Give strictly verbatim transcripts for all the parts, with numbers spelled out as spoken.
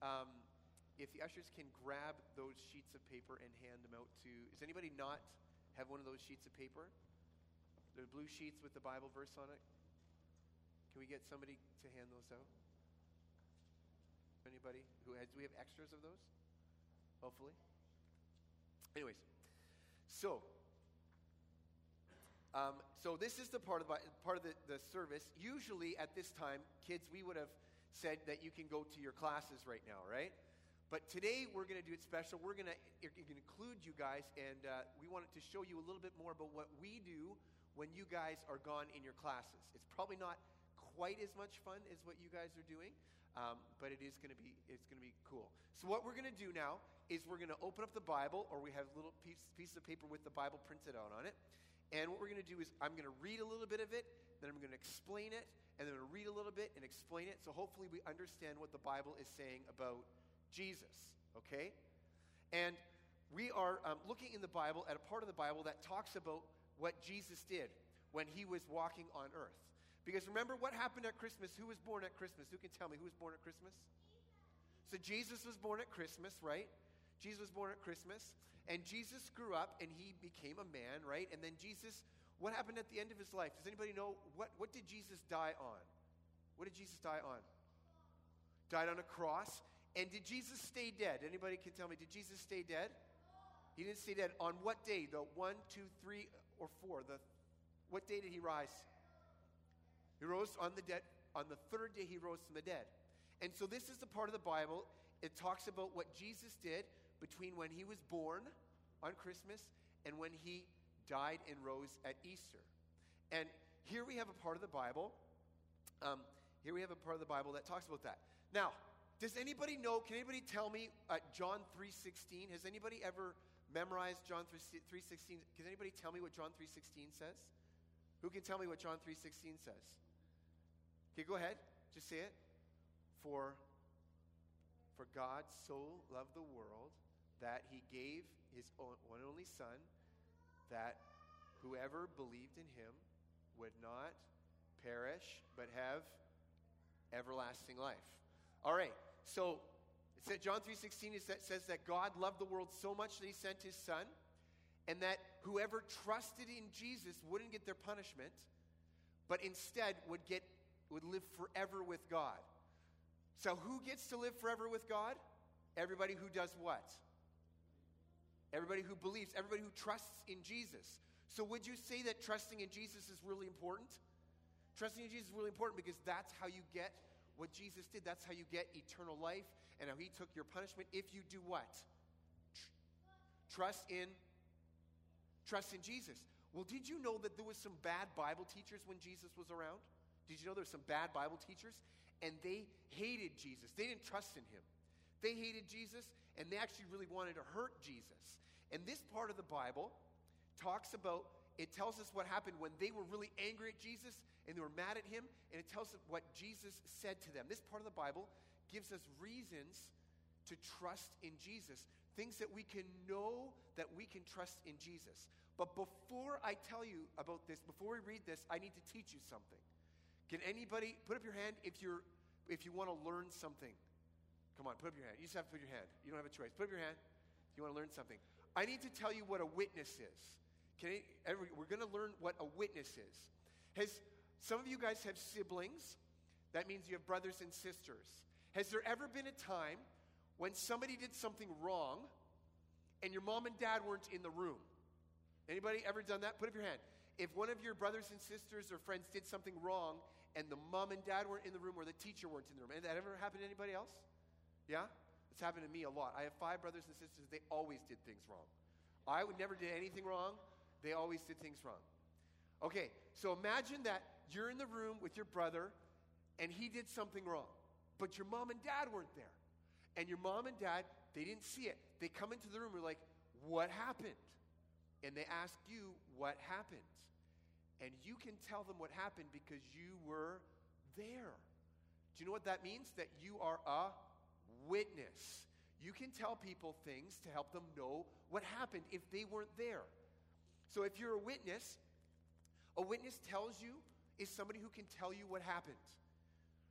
um, if the ushers can grab those sheets of paper and hand them out to, does anybody not have one of those sheets of paper? They're blue sheets with the Bible verse on it. Can we get somebody to hand those out? Anybody who has, do we have extras of those? Hopefully. Anyways, so, um, so this is the part of the, part of the, the service. Usually at this time, kids, we would have said that you can go to your classes right now, right? But today we're going to do it special. We're going to include you guys, and uh, we wanted to show you a little bit more about what we do when you guys are gone in your classes. It's probably not quite as much fun as what you guys are doing, um, but it is going to be it's going to be cool. So what we're going to do now is we're going to open up the Bible, or we have little piece, pieces of paper with the Bible printed out on it. And what we're going to do is I'm going to read a little bit of it, then I'm going to explain it, and then I'm going to read a little bit and explain it. So hopefully we understand what the Bible is saying about Jesus, okay? And we are um, looking in the Bible at a part of the Bible that talks about what Jesus did when he was walking on earth. Because remember what happened at Christmas? Who was born at Christmas? Who can tell me who was born at Christmas? So Jesus was born at Christmas, right? Jesus was born at Christmas. And Jesus grew up and he became a man, right? And then Jesus, what happened at the end of his life? Does anybody know what, what did Jesus die on? What did Jesus die on? Died on a cross. And did Jesus stay dead? Anybody can tell me, did Jesus stay dead? He didn't stay dead. On what day? The one, two, three, or four? The what day did he rise? He rose on the dead. On the third day, he rose from the dead. And so this is the part of the Bible. It talks about what Jesus did between when he was born on Christmas and when he died and rose at Easter. And here we have a part of the Bible. Um, here we have a part of the Bible that talks about that. Now, does anybody know, can anybody tell me uh, John three sixteen? Has anybody ever memorized John three sixteen? Can anybody tell me what John three sixteen says? Who can tell me what John three sixteen says? Okay, go ahead. Just say it. For, for God so loved the world that he gave his own, one and only Son, that whoever believed in him would not perish, but have everlasting life. All right, so it said John three sixteen is that, says that God loved the world so much that he sent his Son, and that whoever trusted in Jesus wouldn't get their punishment, but instead would get would live forever with God. So who gets to live forever with God? Everybody who does what? Everybody who believes, everybody who trusts in Jesus. So would you say that trusting in Jesus is really important? Trusting in Jesus is really important because that's how you get what Jesus did. That's how you get eternal life and how he took your punishment. If you do what? Tr- trust in trust in Jesus. Well, did you know that there was some bad Bible teachers when Jesus was around? Did you know there were some bad Bible teachers? And they hated Jesus. They didn't trust in him. They hated Jesus, and they actually really wanted to hurt Jesus. And this part of the Bible talks about, it tells us what happened when they were really angry at Jesus and they were mad at him, and it tells us what Jesus said to them. This part of the Bible gives us reasons to trust in Jesus, things that we can know that we can trust in Jesus. But before I tell you about this, before we read this, I need to teach you something. Can anybody put up your hand if you're if you want to learn something? Come on, put up your hand. You just have to put your hand. You don't have a choice. Put up your hand if you want to learn something. I need to tell you what a witness is. Can I, every, we're going to learn what a witness is. Has some of you guys have siblings? That means you have brothers and sisters. Has there ever been a time when somebody did something wrong and your mom and dad weren't in the room? Anybody ever done that? Put up your hand. If one of your brothers and sisters or friends did something wrong and the mom and dad weren't in the room or the teacher weren't in the room, has that ever happened to anybody else? Yeah? It's happened to me a lot. I have five brothers and sisters. They always did things wrong. I would never did anything wrong. They always did things wrong. Okay, so imagine that you're in the room with your brother and he did something wrong, but your mom and dad weren't there. And your mom and dad, they didn't see it. They come into the room and are like, what happened? And they ask you what happened. And you can tell them what happened because you were there. Do you know what that means? That you are a witness. You can tell people things to help them know what happened if they weren't there. So if you're a witness, a witness tells you, is somebody who can tell you what happened.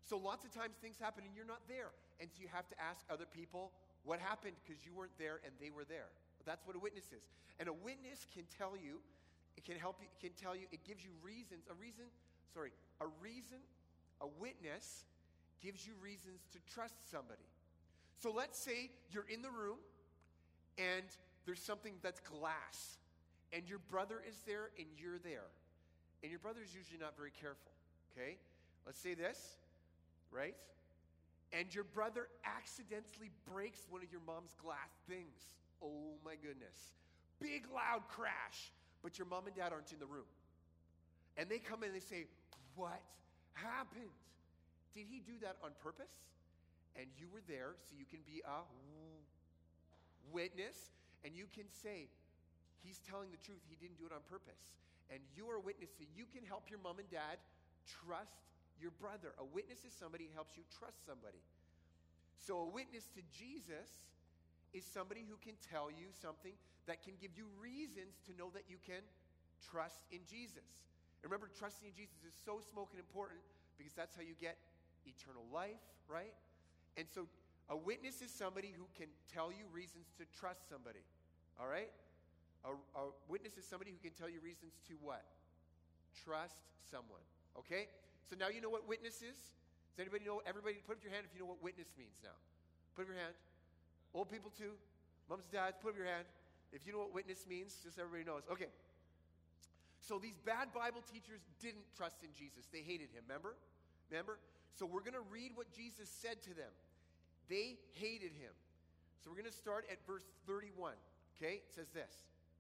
So lots of times things happen and you're not there. And so you have to ask other people what happened because you weren't there and they were there. That's what a witness is. And a witness can tell you, it can help you, it can tell you, it gives you reasons, a reason, sorry, a reason, a witness gives you reasons to trust somebody. So let's say you're in the room and there's something that's glass and your brother is there and you're there. And your brother is usually not very careful, okay? Let's say this, right? And your brother accidentally breaks one of your mom's glass things. Oh my goodness. Big loud crash, but your mom and dad aren't in the room. And they come in and they say, what happened? Did he do that on purpose? And you were there, so you can be a witness, and you can say, he's telling the truth, he didn't do it on purpose. And you are a witness, so you can help your mom and dad trust your brother. A witness is somebody who helps you trust somebody. So a witness to Jesus is somebody who can tell you something that can give you reasons to know that you can trust in Jesus. And remember, trusting in Jesus is so smoking important because that's how you get eternal life, right? And so a witness is somebody who can tell you reasons to trust somebody, all right? A, a witness is somebody who can tell you reasons to what? Trust someone, okay? So now you know what witness is? Does anybody know? Everybody put up your hand if you know what witness means now. Put up your hand. Old people too. Moms and dads, put up your hand. If you know what witness means, just everybody knows. Okay. So these bad Bible teachers didn't trust in Jesus. They hated him, remember? Remember? So we're going to read what Jesus said to them. They hated him. So we're going to start at verse thirty-one. Okay? It says this.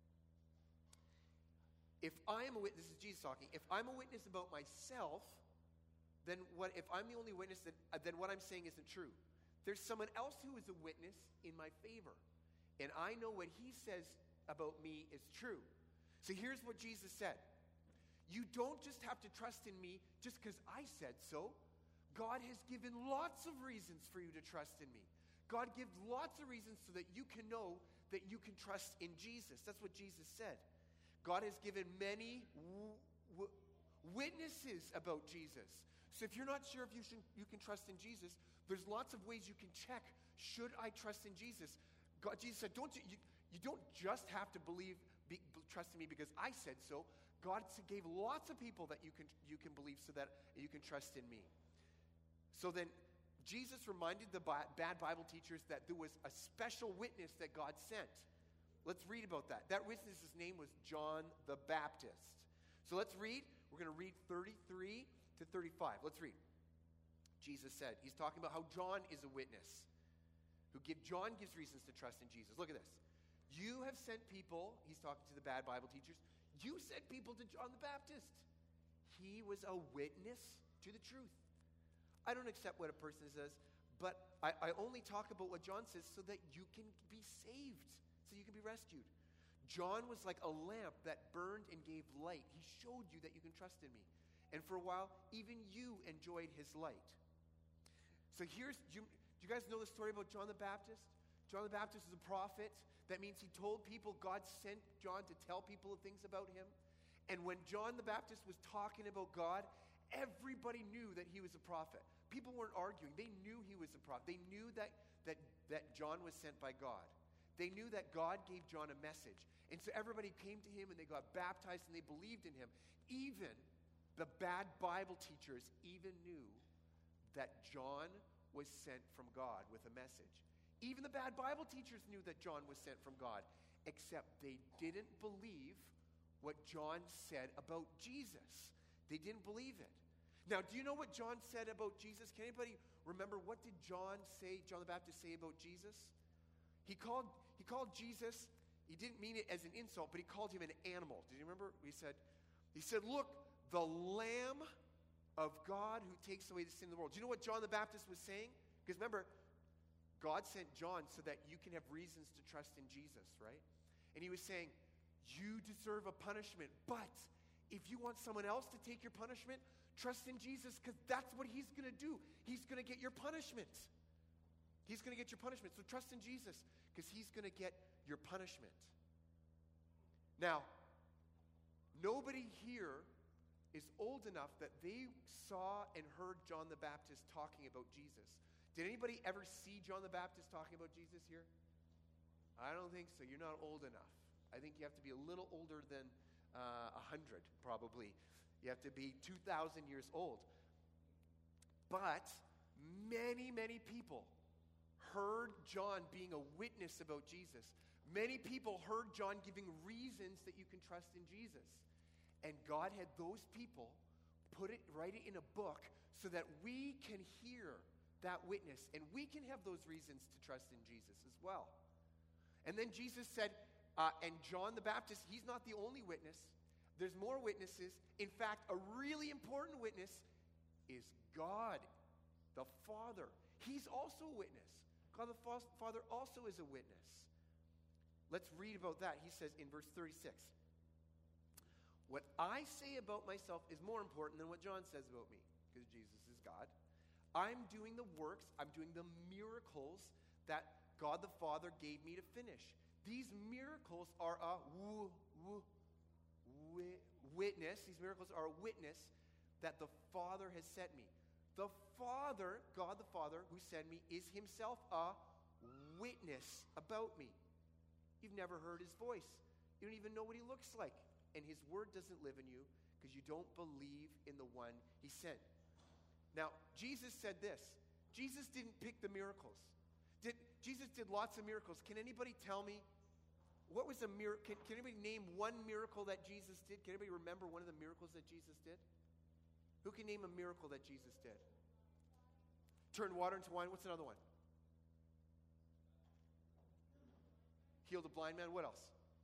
If I am a witness, this is Jesus talking, if I'm a witness about myself, then what? If I'm the only witness, then, uh, then what I'm saying isn't true. There's someone else who is a witness in my favor. And I know what he says about me is true. So here's what Jesus said. You don't just have to trust in me just because I said so. God has given lots of reasons for you to trust in me. God gives lots of reasons so that you can know that you can trust in Jesus. That's what Jesus said. God has given many w- w- witnesses about Jesus. So if you're not sure if you, should, you can trust in Jesus, there's lots of ways you can check, should I trust in Jesus? God, Jesus said, don't you, you, you don't just have to believe, be, trust in me because I said so. God gave lots of people that you can, you can believe so that you can trust in me. So then Jesus reminded the bi- bad Bible teachers that there was a special witness that God sent. Let's read about that. That witness's name was John the Baptist. So let's read. We're going to read thirty-three to thirty-five. Let's read. Jesus said, he's talking about how John is a witness. Who give John gives reasons to trust in Jesus. Look at this. You have sent people, he's talking to the bad Bible teachers, you sent people to John the Baptist. He was a witness to the truth. I don't accept what a person says, but I, I only talk about what John says so that you can be saved, so you can be rescued. John was like a lamp that burned and gave light. He showed you that you can trust in me. And for a while, even you enjoyed his light. So here's, do you, do you guys know the story about John the Baptist? John the Baptist is a prophet. That means he told people, God sent John to tell people things about him. And when John the Baptist was talking about God, everybody knew that he was a prophet. People weren't arguing. They knew he was a prophet. They knew that, that, that John was sent by God. They knew that God gave John a message. And so everybody came to him and they got baptized and they believed in him. Even the bad Bible teachers even knew that John was sent from God with a message. Even the bad Bible teachers knew that John was sent from God, except they didn't believe what John said about Jesus. They didn't believe it. Now, do you know what John said about Jesus? Can anybody remember what did John say, John the Baptist say about Jesus? He called, he called Jesus, he didn't mean it as an insult, but he called him an animal. Did you remember? He said, he said, look, the Lamb of God who takes away the sin of the world. Do you know what John the Baptist was saying? Because remember, God sent John so that you can have reasons to trust in Jesus, right? And he was saying, you deserve a punishment, but if you want someone else to take your punishment, trust in Jesus because that's what he's going to do. He's going to get your punishment. He's going to get your punishment. So trust in Jesus because he's going to get your punishment. Now, nobody here is old enough that they saw and heard John the Baptist talking about Jesus. Did anybody ever see John the Baptist talking about Jesus here? I don't think so. You're not old enough. I think you have to be a little older than uh, one hundred, probably. You have to be two thousand years old. But many, many people heard John being a witness about Jesus. Many people heard John giving reasons that you can trust in Jesus. And God had those people put it, write it in a book so that we can hear that witness and we can have those reasons to trust in Jesus as well. And then Jesus said, uh, and John the Baptist, he's not the only witness. There's more witnesses. In fact, a really important witness is God, the Father. He's also a witness. God the Father also is a witness. Let's read about that. He says in verse thirty-six, what I say about myself is more important than what John says about me, because Jesus is God. I'm doing the works, I'm doing the miracles that God the Father gave me to finish. These miracles are a w- w- w- witness, these miracles are a witness that the Father has sent me. The Father, God the Father, who sent me, is himself a witness about me. You've never heard his voice. You don't even know what he looks like. And his word doesn't live in you because you don't believe in the one he sent. Now, Jesus said this. Jesus didn't pick the miracles. Did, Jesus did lots of miracles. Can anybody tell me, what was a miracle? Can, can anybody name one miracle that Jesus did? Can anybody remember one of the miracles that Jesus did? Who can name a miracle that Jesus did? Turned water into wine. What's another one? Healed a blind man. What else?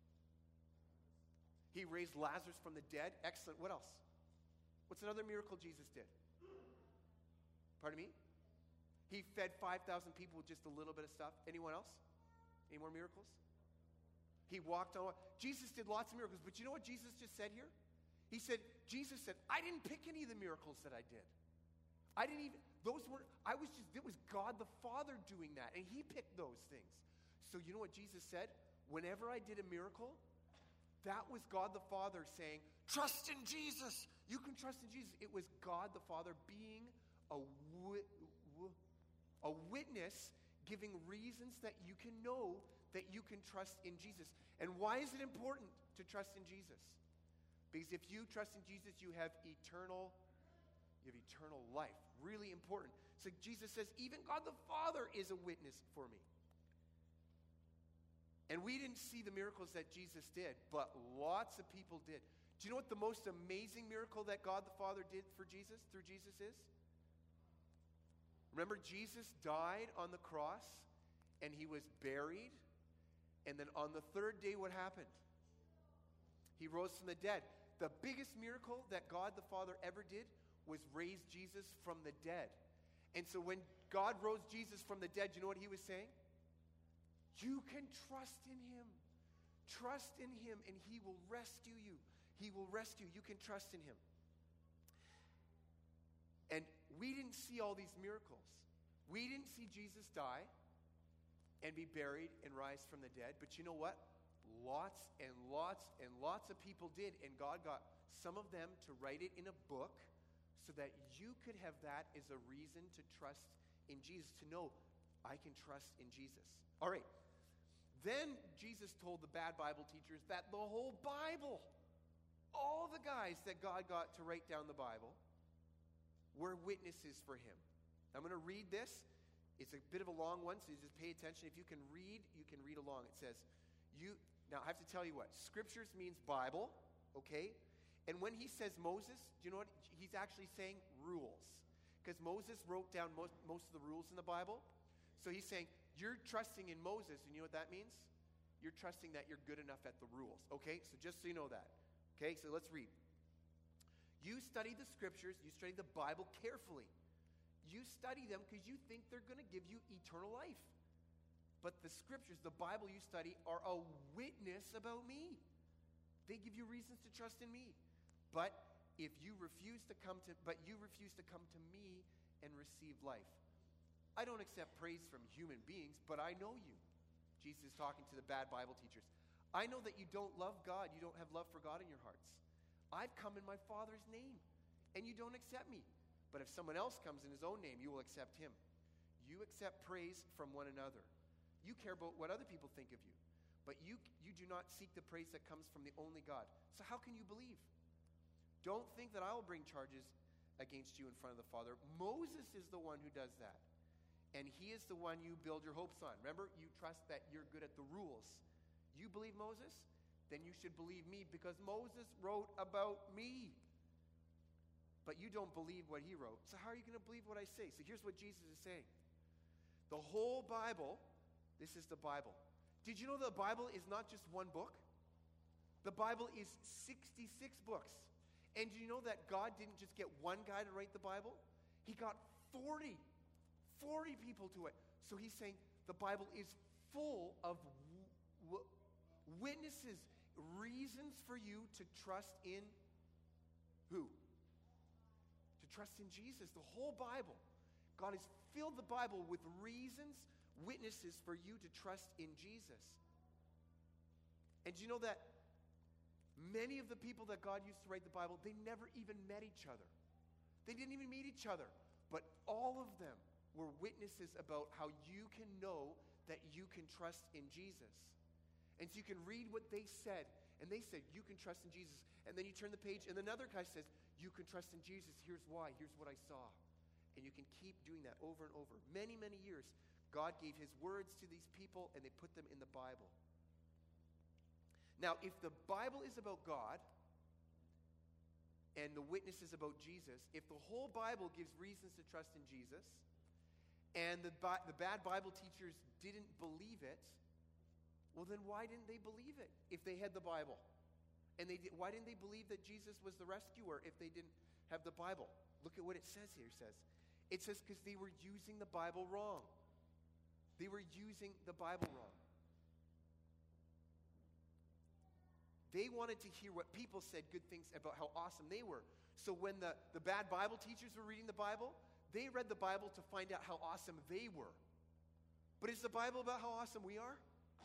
He raised Lazarus from the dead. Excellent. What else? What's another miracle Jesus did? Pardon me? He fed five thousand people with just a little bit of stuff. Anyone else? Any more miracles? He walked on. Jesus did lots of miracles. But you know what Jesus just said here? He said, Jesus said, I didn't pick any of the miracles that I did. I didn't even, those weren't, I was just, it was God the Father doing that. And he picked those things. So you know what Jesus said? Whenever I did a miracle, that was God the Father saying, trust in Jesus. You can trust in Jesus. It was God the Father being a, wi- w- a witness, giving reasons that you can know that you can trust in Jesus. And why is it important to trust in Jesus? Because if you trust in Jesus, you have eternal, you have eternal life. Really important. So Jesus says, even God the Father is a witness for me. And we didn't see the miracles that Jesus did, but lots of people did. Do you know what the most amazing miracle that God the Father did for Jesus, through Jesus is? Remember, Jesus died on the cross, and he was buried, and then on the third day, what happened? He rose from the dead. The biggest miracle that God the Father ever did was raise Jesus from the dead. And so when God rose Jesus from the dead, you know what he was saying? You can trust in him. Trust in him and he will rescue you. He will rescue. You can trust in him. And we didn't see all these miracles. We didn't see Jesus die and be buried and rise from the dead. But you know what? Lots and lots and lots of people did. And God got some of them to write it in a book so that you could have that as a reason to trust in Jesus, to know I can trust in Jesus. All right. Then Jesus told the bad Bible teachers that the whole Bible, all the guys that God got to write down the Bible, were witnesses for him. I'm going to read this. It's a bit of a long one, so you just pay attention. If you can read, you can read along. It says, "You." Now, I have to tell you what. Scriptures means Bible, okay? And when he says Moses, do you know what? He's actually saying rules. Because Moses wrote down most, most of the rules in the Bible. So he's saying, you're trusting in Moses, and you know what that means? You're trusting that you're good enough at the rules, okay? So just so you know that. Okay, so let's read. You study the Scriptures, you study the Bible carefully. You study them because you think they're going to give you eternal life. But the Scriptures, the Bible you study, are a witness about me. They give you reasons to trust in me. But if you refuse to come to, but you refuse to come to me and receive life. I don't accept praise from human beings, but I know you. Jesus is talking to the bad Bible teachers. I know that you don't love God. You don't have love for God in your hearts. I've come in my Father's name, and you don't accept me. But if someone else comes in his own name, you will accept him. You accept praise from one another. You care about what other people think of you. But you, you do not seek the praise that comes from the only God. So how can you believe? Don't think that I will bring charges against you in front of the Father. Moses is the one who does that. And he is the one you build your hopes on. Remember, you trust that you're good at the rules. You believe Moses? Then you should believe me, because Moses wrote about me. But you don't believe what he wrote. So how are you going to believe what I say? So here's what Jesus is saying. The whole Bible, this is the Bible. Did you know the Bible is not just one book? The Bible is sixty-six books. And do you know that God didn't just get one guy to write the Bible? He got forty. forty people to it. So he's saying the Bible is full of w- w- witnesses, reasons for you to trust in who? To trust in Jesus. The whole Bible. God has filled the Bible with reasons, witnesses for you to trust in Jesus. And do you know that many of the people that God used to write the Bible, they never even met each other. They didn't even meet each other. But all of them were witnesses about how you can know that you can trust in Jesus. And so you can read what they said, and they said, you can trust in Jesus. And then you turn the page, and another guy says, you can trust in Jesus. Here's why. Here's what I saw. And you can keep doing that over and over. Many, many years, God gave his words to these people, and they put them in the Bible. Now, if the Bible is about God, and the witness is about Jesus, if the whole Bible gives reasons to trust in Jesus, and the, the bad Bible teachers didn't believe it, well, then why didn't they believe it if they had the Bible? And they did, why didn't they believe that Jesus was the rescuer if they didn't have the Bible? Look at what it says here. It says, it says because they were using the Bible wrong. They were using the Bible wrong. They wanted to hear what people said, good things about how awesome they were. So when the, the bad Bible teachers were reading the Bible, they read the Bible to find out how awesome they were. But is the Bible about how awesome we are?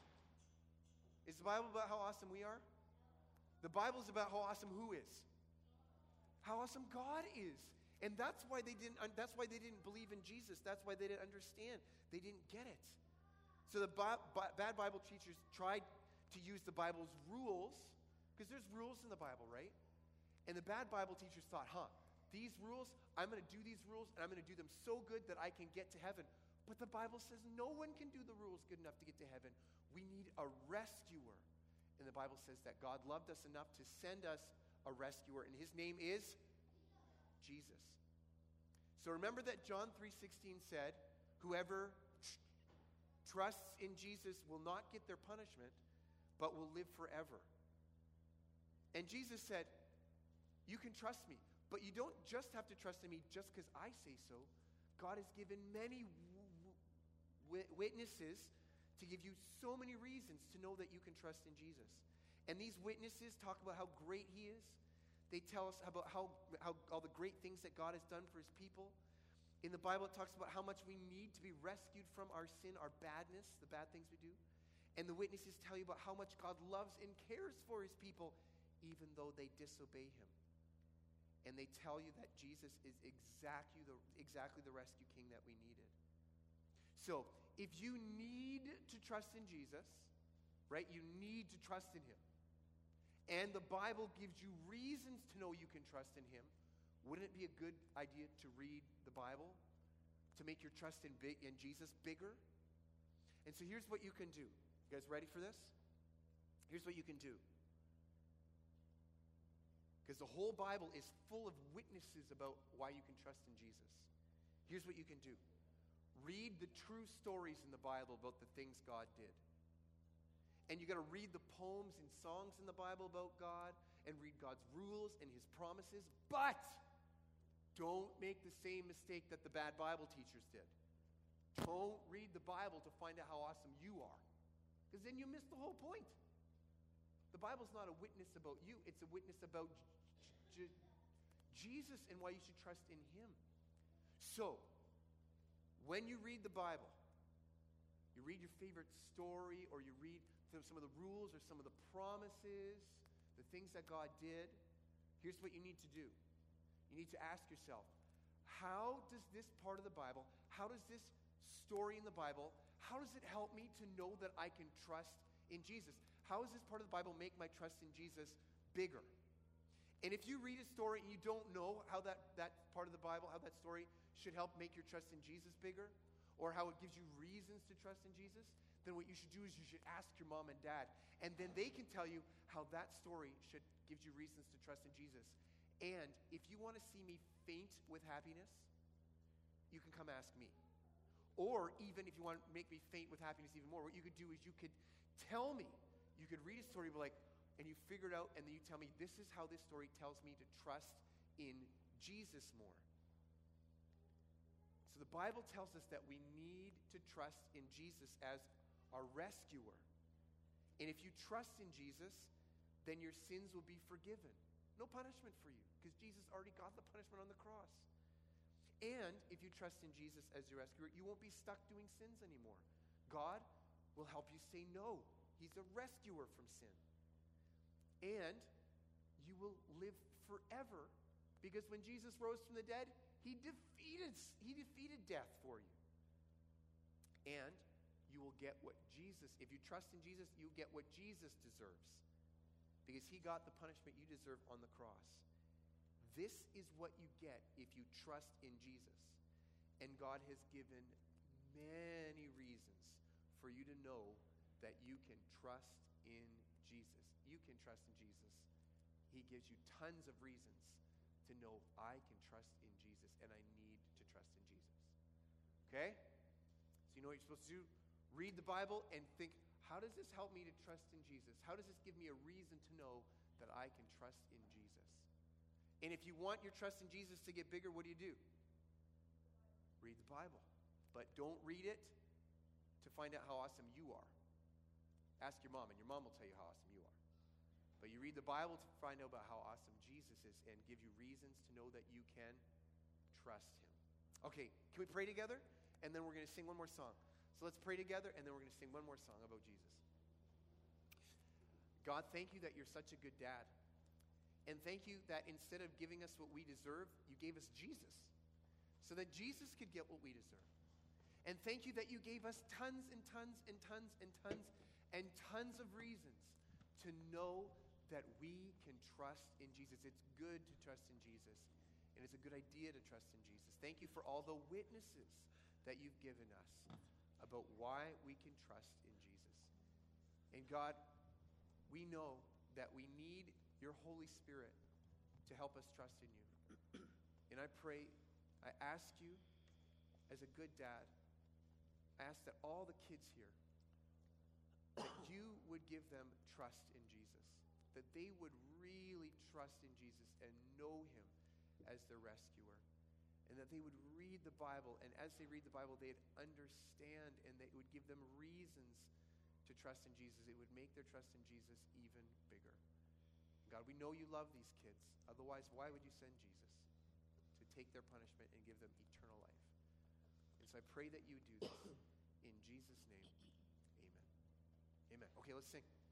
Is the Bible about how awesome we are? The Bible is about how awesome who is? How awesome God is. And that's why they didn't that's why they didn't believe in Jesus. That's why they didn't understand. They didn't get it. So the bi- bi- bad Bible teachers tried to use the Bible's rules, because there's rules in the Bible, right? And the bad Bible teachers thought, huh, these rules, I'm going to do these rules, and I'm going to do them so good that I can get to heaven. But the Bible says no one can do the rules good enough to get to heaven. We need a rescuer. And the Bible says that God loved us enough to send us a rescuer, and his name is Jesus. So remember that John three sixteen said, whoever tr- trusts in Jesus will not get their punishment, but will live forever. And Jesus said, you can trust me, but you don't just have to trust in me just because I say so. God has given many w- w- witnesses to give you so many reasons to know that you can trust in Jesus. And these witnesses talk about how great he is. They tell us about how, how all the great things that God has done for his people. In the Bible, it talks about how much we need to be rescued from our sin, our badness, the bad things we do. And the witnesses tell you about how much God loves and cares for his people, even though they disobey him. And they tell you that Jesus is exactly the, exactly the rescue king that we needed. So, if you need to trust in Jesus, right, you need to trust in him. And the Bible gives you reasons to know you can trust in him. Wouldn't it be a good idea to read the Bible to make your trust in, big, in Jesus bigger? And so here's what you can do. You guys ready for this? Here's what you can do. Because the whole Bible is full of witnesses about why you can trust in Jesus. Here's what you can do. Read the true stories in the Bible about the things God did. And you got to read the poems and songs in the Bible about God, and read God's rules and his promises. But don't make the same mistake that the bad Bible teachers did. Don't read the Bible to find out how awesome you are, because then you miss the whole point. The Bible's not a witness about you. It's a witness about J- J- Jesus and why you should trust in him. So, when you read the Bible, you read your favorite story, or you read some of the rules or some of the promises, the things that God did, here's what you need to do. You need to ask yourself, how does this part of the Bible, how does this story in the Bible, how does it help me to know that I can trust in Jesus? How does this part of the Bible make my trust in Jesus bigger? And if you read a story and you don't know how that, that part of the Bible, how that story should help make your trust in Jesus bigger, or how it gives you reasons to trust in Jesus, then what you should do is you should ask your mom and dad, and then they can tell you how that story should gives you reasons to trust in Jesus. And if you want to see me faint with happiness, you can come ask me. Or even if you want to make me faint with happiness even more, what you could do is you could tell me. You could read a story, but like, and you figure it out, and then you tell me, this is how this story tells me to trust in Jesus more. So the Bible tells us that we need to trust in Jesus as our rescuer. And if you trust in Jesus, then your sins will be forgiven. No punishment for you, because Jesus already got the punishment on the cross. And if you trust in Jesus as your rescuer, you won't be stuck doing sins anymore. God will help you say no. He's a rescuer from sin. And you will live forever, because when Jesus rose from the dead, he defeated, he defeated death for you. And you will get what Jesus, if you trust in Jesus, you'll get what Jesus deserves, because he got the punishment you deserve on the cross. This is what you get if you trust in Jesus. And God has given many reasons for you to know that you can trust in Jesus. You can trust in Jesus. He gives you tons of reasons to know I can trust in Jesus, and I need to trust in Jesus. Okay? So you know what you're supposed to do? Read the Bible and think, how does this help me to trust in Jesus? How does this give me a reason to know that I can trust in Jesus? And if you want your trust in Jesus to get bigger, what do you do? Read the Bible. But don't read it to find out how awesome you are. Ask your mom, and your mom will tell you how awesome you are. But you read the Bible to find out about how awesome Jesus is and give you reasons to know that you can trust him. Okay, can we pray together? And then we're going to sing one more song. So let's pray together, and then we're going to sing one more song about Jesus. God, thank you that you're such a good dad. And thank you that instead of giving us what we deserve, you gave us Jesus, so that Jesus could get what we deserve. And thank you that you gave us tons and tons and tons and tons and tons of reasons to know that we can trust in Jesus. It's good to trust in Jesus, and it's a good idea to trust in Jesus. Thank you for all the witnesses that you've given us about why we can trust in Jesus. And God, we know that we need your Holy Spirit to help us trust in you. And I pray, I ask you, as a good dad, I ask that all the kids here, that you would give them trust in Jesus, that they would really trust in Jesus and know him as their rescuer, and that they would read the Bible, and as they read the Bible, they'd understand, and that it would give them reasons to trust in Jesus. It would make their trust in Jesus even bigger. God, we know you love these kids. Otherwise, why would you send Jesus? To take their punishment and give them eternal life. And so I pray that you do this. In Jesus' name, amen. Amen. Okay, let's sing.